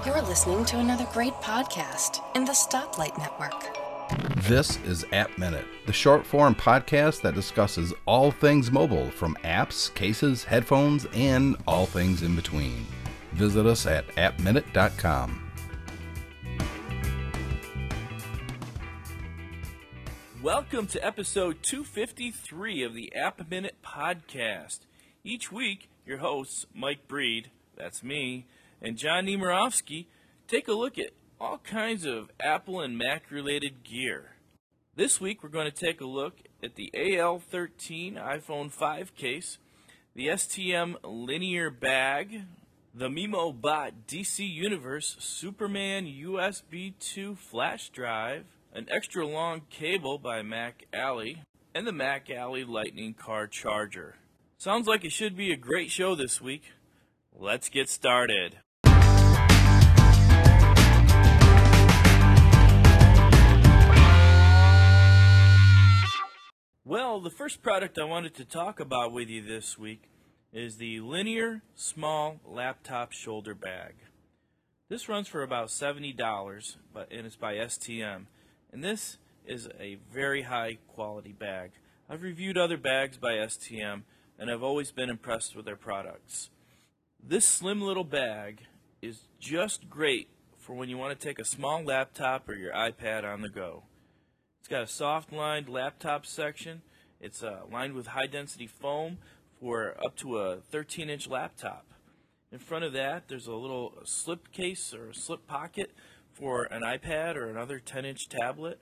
You're listening to another great podcast in the Stoplight Network. This is App Minute, the short-form podcast that discusses all things mobile, from apps, cases, headphones, and all things in between. Visit us at appminute.com. Welcome to episode 253 of the App Minute podcast. Each week, your hosts, Mike Breed, that's me, and John Niemirowski, take a look at all kinds of Apple and Mac related gear. This week we're going to take a look at the AL13 iPhone 5 case, the STM linear bag, the MemoBot DC Universe Superman USB 2 flash drive, an extra long cable by Mac Alley, and the Mac Alley Lightning car charger. Sounds like it should be a great show this week. Let's get started. Well, the first product I wanted to talk about with you this week is the Linear Small Laptop Shoulder Bag. This runs for about $70, and it's by STM. And this is a very high quality bag. I've reviewed other bags by STM, and I've always been impressed with their products. This slim little bag is just great for when you want to take a small laptop or your iPad on the go. It's got a soft lined laptop section. It's lined with high density foam for up to a 13-inch laptop. In front of that, there's a little slip case or slip pocket for an iPad or another 10-inch tablet.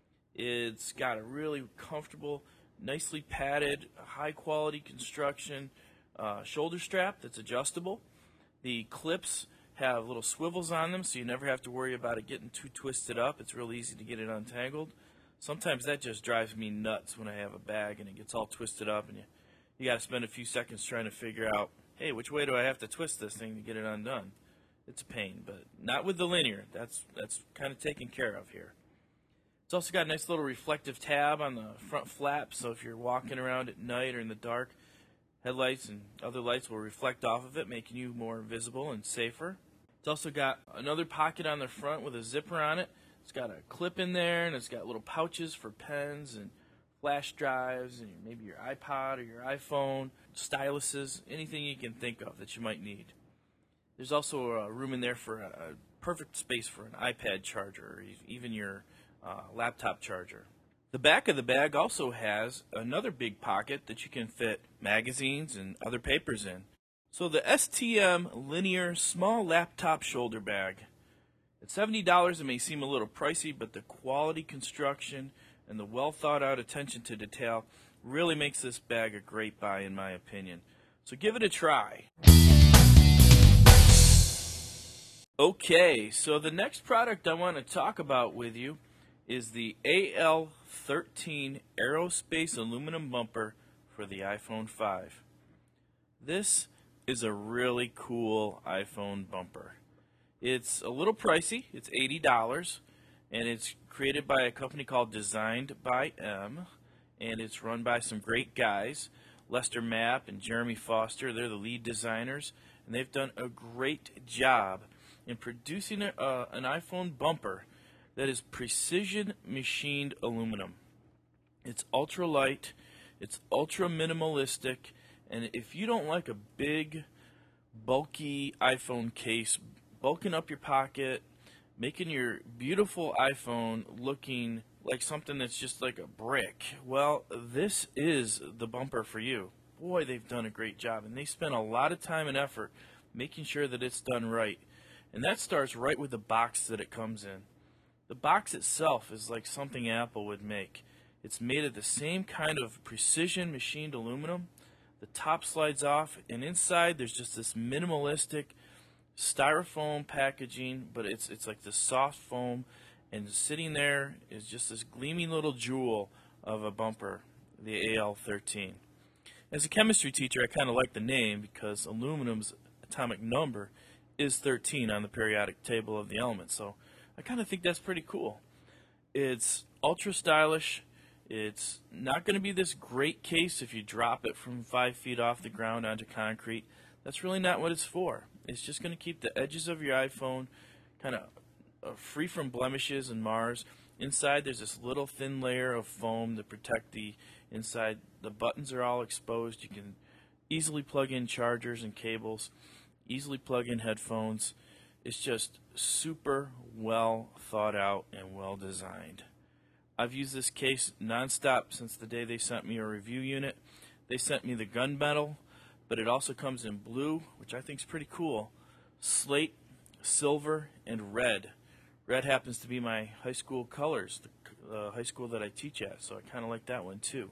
It's got a really comfortable, nicely padded, high quality construction shoulder strap that's adjustable. The clips have little swivels on them, so you never have to worry about it getting too twisted up. It's real easy to get it untangled. Sometimes that just drives me nuts when I have a bag and it gets all twisted up, and you got to spend a few seconds trying to figure out, hey, which way do I have to twist this thing to get it undone? It's a pain, but not with the Linear. That's kind of taken care of here. It's also got a nice little reflective tab on the front flap, so if you're walking around at night or in the dark, headlights and other lights will reflect off of it, making you more visible and safer. It's also got another pocket on the front with a zipper on it. It's got a clip in there, and it's got little pouches for pens and flash drives and maybe your iPod or your iPhone, styluses, anything you can think of that you might need. There's also a room in there for a perfect space for an iPad charger or even your laptop charger. The back of the bag also has another big pocket that you can fit magazines and other papers in. So the STM Linear Small Laptop Shoulder Bag. At $70, it may seem a little pricey, but the quality construction and the well thought out attention to detail really makes this bag a great buy in my opinion. So give it a try. Okay, so the next product I want to talk about with you is the AL13 Aerospace Aluminum Bumper for the iPhone 5. This is a really cool iPhone bumper. It's a little pricey. It's $80, and it's created by a company called Designed by M, and it's run by some great guys, Lester Mapp and Jeremy Foster. They're the lead designers, and they've done a great job in producing an iPhone bumper that is precision machined aluminum. It's ultra light, it's ultra minimalistic, and if you don't like a big, bulky iPhone case bulking up your pocket, making your beautiful iPhone looking like something that's just like a brick, well, this is the bumper for you. Boy, they've done a great job, and they spent a lot of time and effort making sure that it's done right. And that starts right with the box that it comes in. The box itself is like something Apple would make. It's made of the same kind of precision machined aluminum. The top slides off, and inside there's just this minimalistic styrofoam packaging, but it's like the soft foam, and sitting there is just this gleaming little jewel of a bumper, the AL13. As a chemistry teacher, I kind of like the name because aluminum's atomic number is 13 on the periodic table of the elements, so I kind of think that's pretty cool. It's ultra stylish. It's not going to be this great case if you drop it from 5 feet off the ground onto concrete. That's really not what it's for. It's just going to keep the edges of your iPhone kind of free from blemishes and mars. Inside there's this little thin layer of foam to protect the inside. The buttons are all exposed. You can easily plug in chargers and cables, easily plug in headphones. It's just super well thought out and well designed. I've used this case nonstop since the day they sent me a review unit. They sent me the gunmetal, but it also comes in blue, which I think is pretty cool, slate, silver, and red. Red happens to be my high school colors, the high school that I teach at, so I kind of like that one too.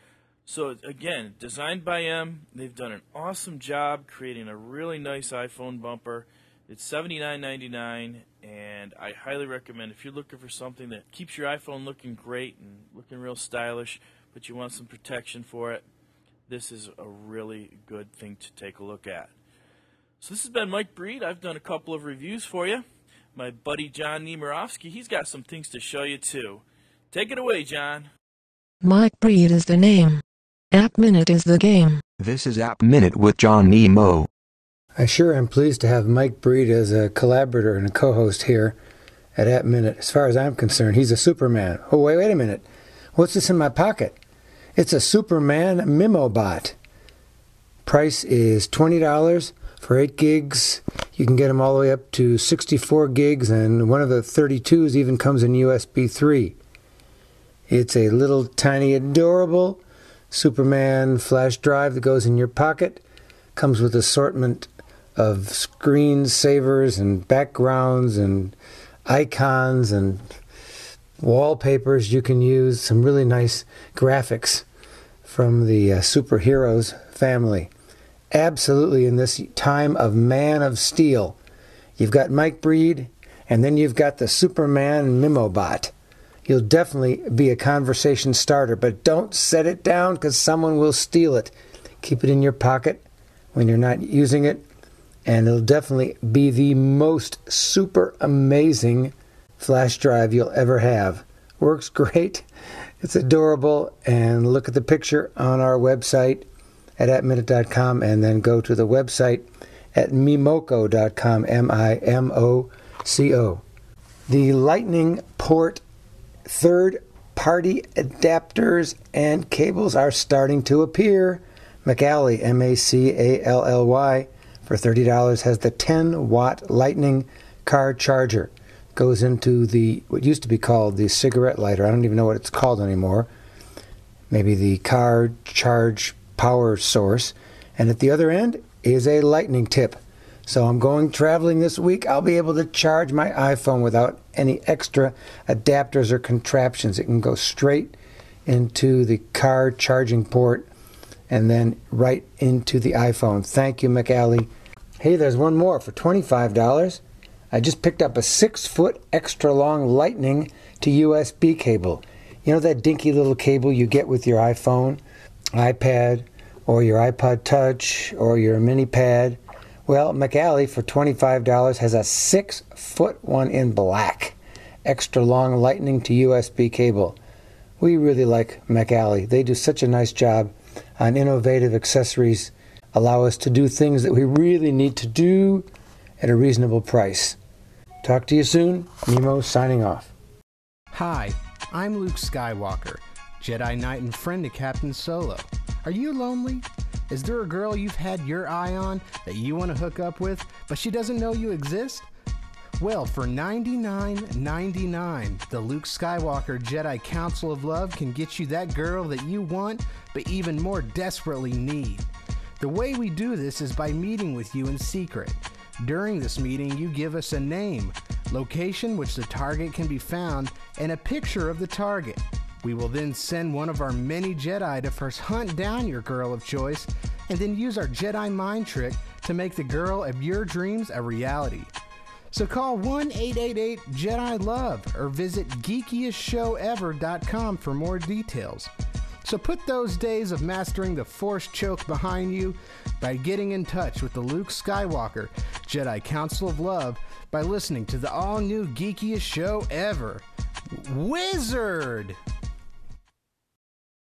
So again, designed by M. They've done an awesome job creating a really nice iPhone bumper. It's $79.99, and I highly recommend if you're looking for something that keeps your iPhone looking great and looking real stylish, but you want some protection for it, this is a really good thing to take a look at. So this has been Mike Breed. I've done a couple of reviews for you. My buddy John Niemirowski, he's got some things to show you too. Take it away, John. Mike Breed is the name. App Minute is the game. This is App Minute with John Nemo. I sure am pleased to have Mike Breed as a collaborator and a co-host here at App Minute. As far as I'm concerned, he's a Superman. Oh, wait a minute. What's this in my pocket? It's a Superman MemoBot. Price is $20 for 8 gigs. You can get them all the way up to 64 gigs, and one of the 32s even comes in USB 3. It's a little tiny adorable Superman flash drive that goes in your pocket. Comes with assortment of screen savers and backgrounds and icons and wallpapers you can use. Some really nice graphics from the superheroes family. Absolutely, in this time of Man of Steel, you've got Mike Breed, and then you've got the Superman MemoBot. You'll definitely be a conversation starter, but don't set it down because someone will steal it. Keep it in your pocket when you're not using it, and it'll definitely be the most super amazing flash drive you'll ever have. Works great. It's adorable, and look at the picture on our website at appminute.com, and then go to the website at mimoco.com, M-I-M-O-C-O. The Lightning port third-party adapters and cables are starting to appear. Macally, M-A-C-A-L-L-Y, for $30 has the 10-watt Lightning car charger. Goes into the what used to be called the cigarette lighter. I don't even know what it's called anymore. Maybe the car charge power source. And at the other end is a lightning tip. So I'm going traveling this week. I'll be able to charge my iPhone without any extra adapters or contraptions. It can go straight into the car charging port and then right into the iPhone. Thank you, Macally. Hey, there's one more for $25. I just picked up a 6-foot extra long Lightning to USB cable. You know that dinky little cable you get with your iPhone, iPad, or your iPod Touch, or your mini pad? Well, Macally for $25 has a 6-foot one in black. Extra long Lightning to USB cable. We really like Macally. They do such a nice job on innovative accessories. Allow us to do things that we really need to do at a reasonable price. Talk to you soon. Nemo signing off. Hi, I'm Luke Skywalker, Jedi Knight and friend to Captain Solo. Are you lonely? Is there a girl you've had your eye on that you want to hook up with, but she doesn't know you exist? Well, for $99.99, the Luke Skywalker Jedi Council of Love can get you that girl that you want, but even more desperately need. The way we do this is by meeting with you in secret. During this meeting, you give us a name, location which the target can be found, and a picture of the target. We will then send one of our many Jedi to first hunt down your girl of choice, and then use our Jedi mind trick to make the girl of your dreams a reality. So call 1-888-JEDI-LOVE or visit geekiestshowever.com for more details. So put those days of mastering the Force choke behind you by getting in touch with the Luke Skywalker Jedi Council of Love by listening to the all-new Geekiest Show Ever. Wizard!